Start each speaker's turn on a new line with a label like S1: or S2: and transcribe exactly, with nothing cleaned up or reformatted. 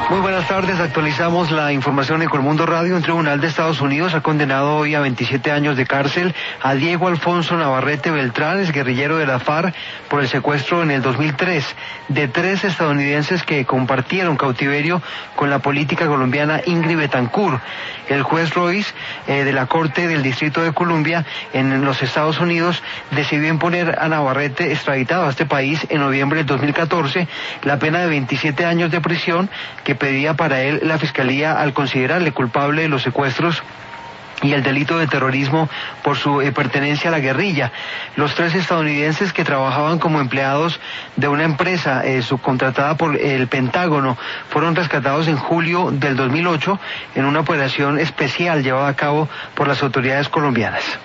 S1: Muy buenas tardes, actualizamos la información en Colmundo Radio. Un tribunal de Estados Unidos ha condenado hoy a veintisiete años de cárcel a Diego Alfonso Navarrete Beltrán, ex guerrillero de la FARC, por el secuestro en el dos mil tres de tres estadounidenses que compartieron cautiverio con la política colombiana Ingrid Betancourt. El juez Royce eh, de la Corte del Distrito de Columbia en los Estados Unidos decidió imponer a Navarrete, extraditado a este país en noviembre del dos mil catorce, la pena de veintisiete años de prisión que pedía para él la Fiscalía al considerarle culpable de los secuestros y el delito de terrorismo por su eh, pertenencia a la guerrilla. Los tres estadounidenses que trabajaban como empleados de una empresa eh, subcontratada por el Pentágono fueron rescatados en julio del dos mil ocho en una operación especial llevada a cabo por las autoridades colombianas.